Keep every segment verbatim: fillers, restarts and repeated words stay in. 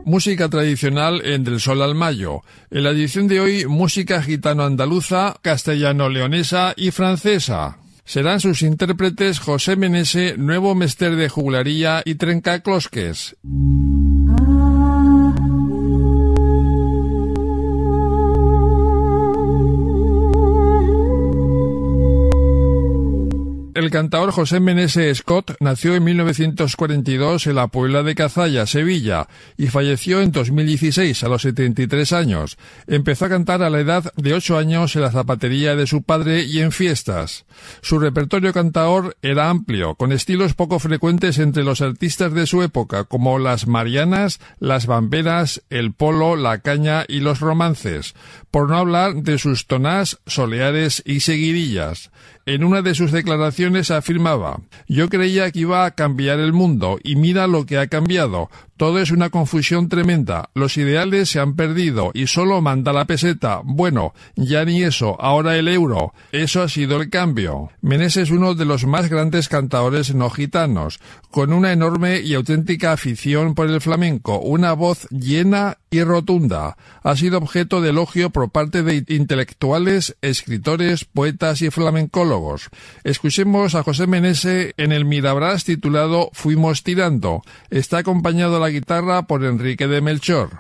música tradicional en Del Sol al Mayo. En la edición de hoy, música gitano-andaluza, castellano-leonesa y francesa. Serán sus intérpretes José Menese, Nuevo Mester de Juglaría y Trencaclosques. El cantaor José Menese Scott nació en mil novecientos cuarenta y dos en la Puebla de Cazalla, Sevilla, y falleció en dos mil dieciséis a los setenta y tres años. Empezó a cantar a la edad de ocho años en la zapatería de su padre y en fiestas. Su repertorio cantaor era amplio, con estilos poco frecuentes entre los artistas de su época, como las marianas, las bamberas, el polo, la caña y los romances, por no hablar de sus tonás, soleares y seguidillas. En una de sus declaraciones afirmaba: «Yo creía que iba a cambiar el mundo, y mira lo que ha cambiado. Todo es una confusión tremenda. Los ideales se han perdido y solo manda la peseta. Bueno, ya ni eso, ahora el euro. Eso ha sido el cambio». Menese es uno de los más grandes cantaores no gitanos, con una enorme y auténtica afición por el flamenco, una voz llena y rotunda. Ha sido objeto de elogio por parte de intelectuales, escritores, poetas y flamencólogos. Escuchemos a José Menese en el Mirabrás titulado Fuimos tirando. Está acompañado a la guitarra por Enrique de Melchor.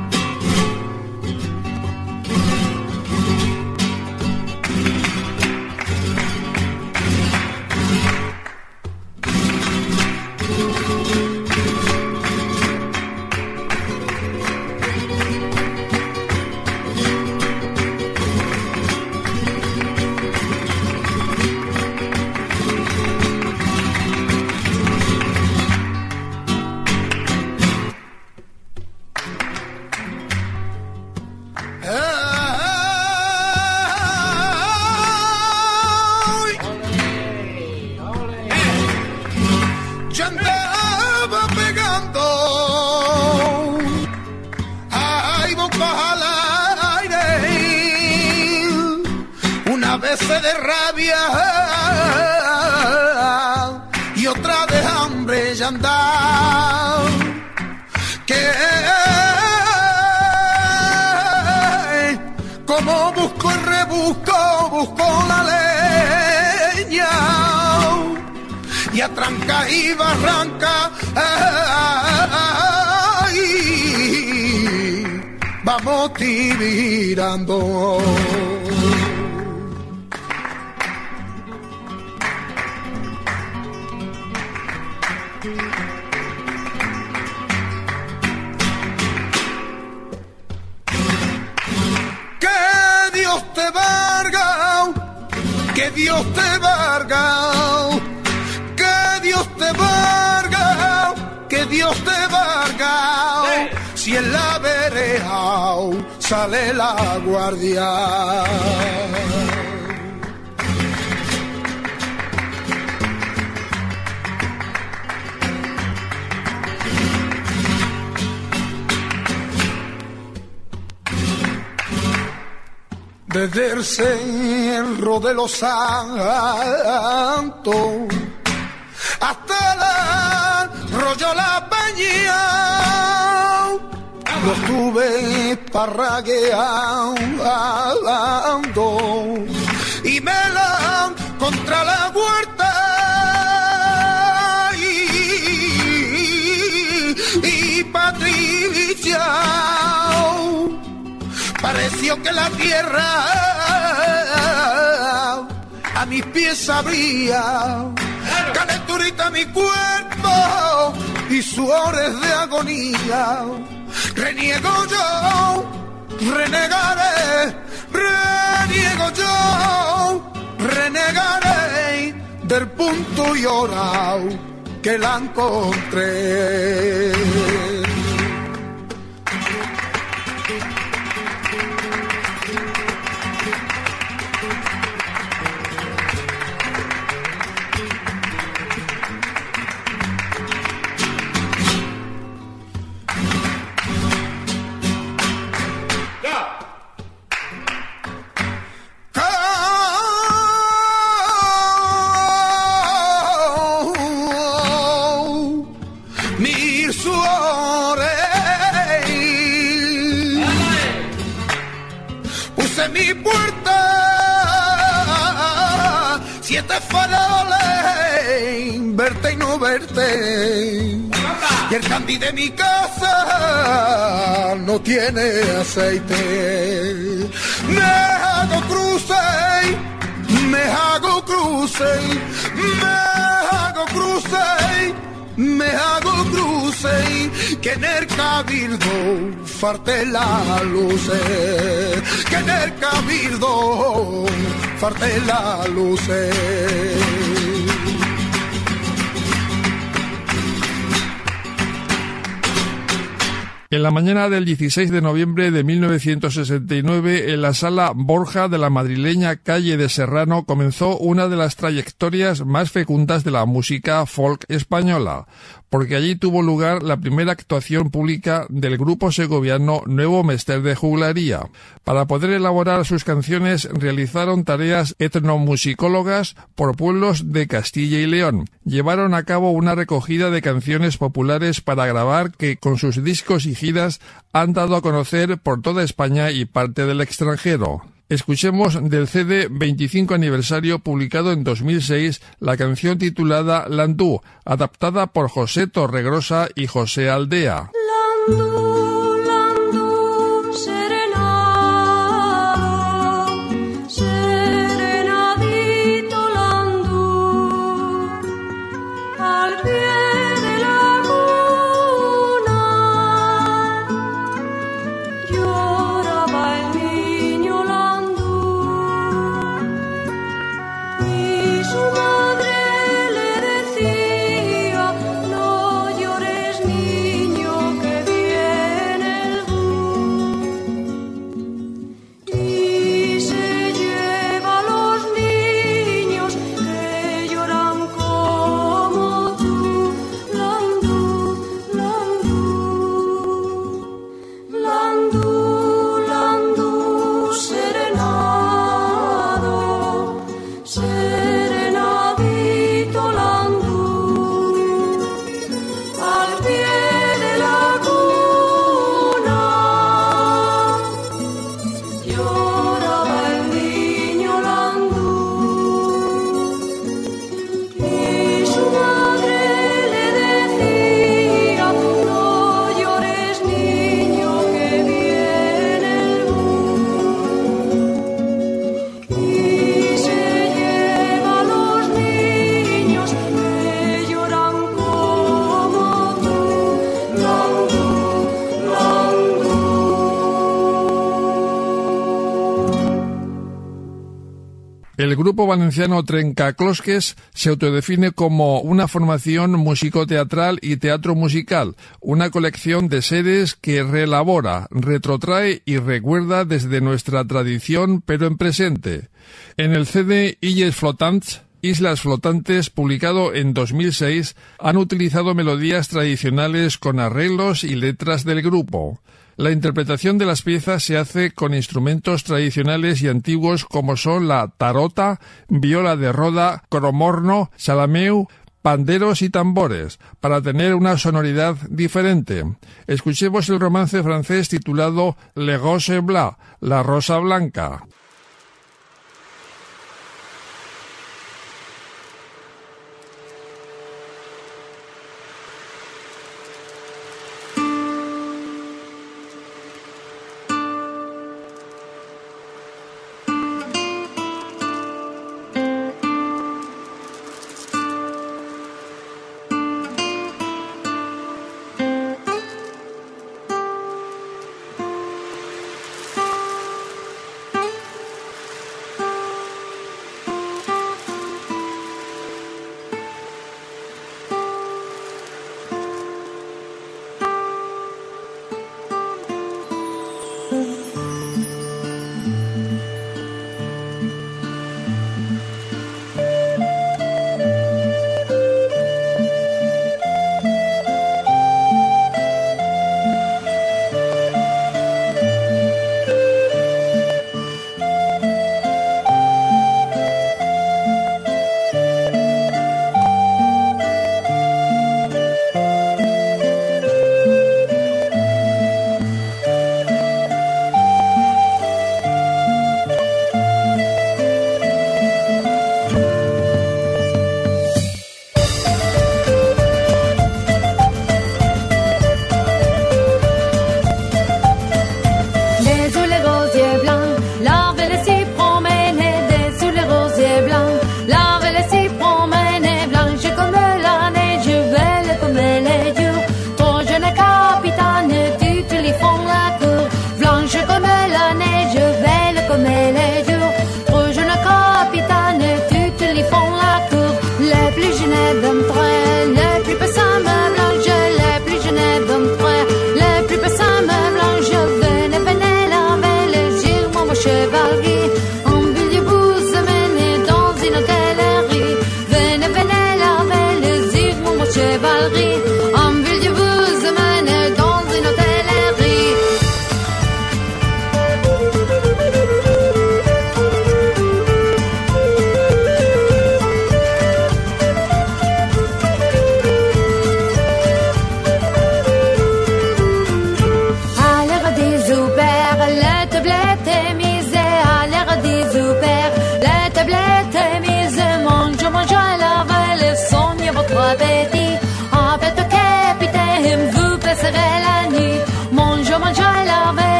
De rabia y otra de hambre ya andar, que como busco y rebusco, busco la leña y a tranca y barranca ay, vamos tirando. Te varga, que Dios te varga, que Dios te varga, que Dios te varga. Si en la vereda sale la guardia. Desde el cerro de los Santos hasta la rollo La Peña, lo estuve parragueando y me la contra la huerta y, y Patricia. Pareció que la tierra a mis pies abría, calenturita mi cuerpo y suores de agonía. Reniego yo, renegaré, reniego yo, renegaré del punto y hora que la encontré. Mir suor faroles, verte y no verte. Y el candy de mi casa no tiene aceite. Me hago cruce, me hago cruce, me hago cruce, me hago cruce, que en el cabildo farte la luce, que en el cabildo farte la luce. En la mañana del dieciséis de noviembre de mil novecientos sesenta y nueve, en la Sala Borja de la madrileña calle de Serrano comenzó una de las trayectorias más fecundas de la música folk española, porque allí tuvo lugar la primera actuación pública del grupo segoviano Nuevo Mester de Juglaría. Para poder elaborar sus canciones realizaron tareas etnomusicólogas por pueblos de Castilla y León. Llevaron a cabo una recogida de canciones populares para grabar que, con sus discos y giras, han dado a conocer por toda España y parte del extranjero. Escuchemos del C D veinticinco aniversario publicado en dos mil seis la canción titulada Landú, adaptada por José Torregrosa y José Aldea. Landú, landú, serenado, serenadito landú, al pie de la cuna, lloraba el niño landú, y su madre le decía, no llores niño, que viene el bus, y se lleva a los niños que lloran como tú, landú, landú, landú, landú, serenado, serenadito landú, al pie de la cuna, lloraba el niño landú, y su madre le decía, no llores niño, que viene el bus, y se lleva a los niños que lloran como tú, landú, landú. El grupo valenciano Trencaclosques se autodefine como una formación musicoteatral y teatro musical, una colección de seres que reelabora, retrotrae y recuerda desde nuestra tradición pero en presente. En el C D Illes Flotants, Islas Flotantes, publicado en dos mil seis, han utilizado melodías tradicionales con arreglos y letras del grupo. La interpretación de las piezas se hace con instrumentos tradicionales y antiguos como son la tarota, viola de roda, cromorno, salameu, panderos y tambores, para tener una sonoridad diferente. Escuchemos el romance francés titulado Le Rose Blanc, la rosa blanca.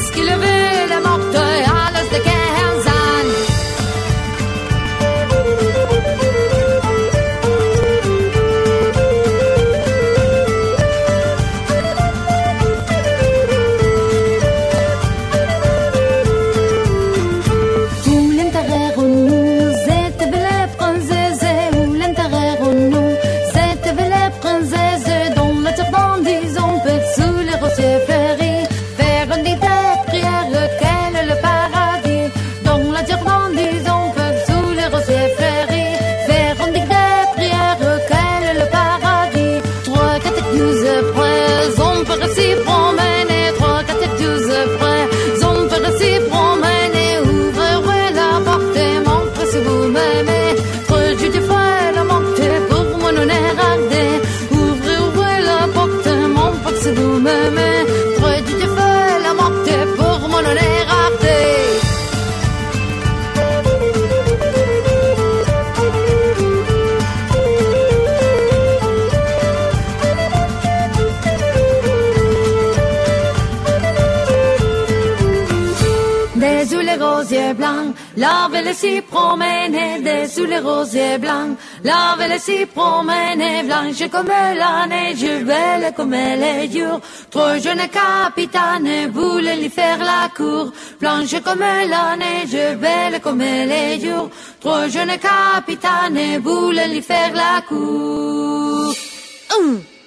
skulle vilja måtte alles det kan san. La ville s'y promène des sous les rosiers blancs. La ville s'y promène blanche comme la neige, belle comme elle est dure. Trois jeunes capitaines voulaient lui faire la cour. Blanche comme la neige, belle comme elle est dure. Trois jeunes capitaines voulaient lui faire la cour. Hum.